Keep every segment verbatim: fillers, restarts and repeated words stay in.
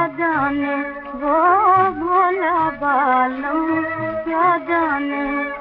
जाने वो भोला बालम क्या जाने।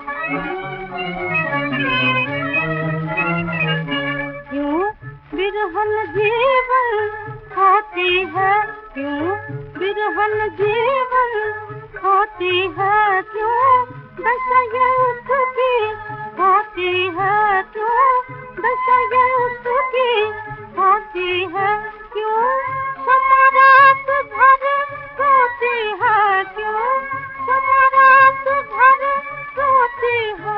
क्यों बिरहन जीवन होती है, क्यों बिरहन जीवन होती है, क्यों दशा ये उसकी होती है, क्यों दशा ये उसकी होती है, क्यों समारात भर रोती है, क्यों समारात भर रोती है।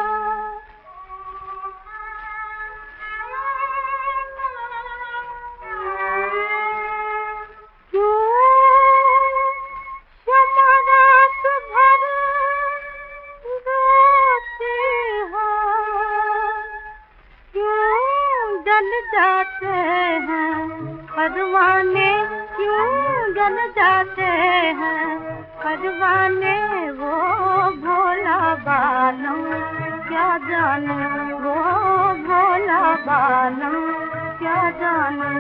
जल जाते हैं परवाने, क्यों जल जाते हैं परवाने, वो भोला बालम क्या जाने, वो भोला बालम क्या जाने।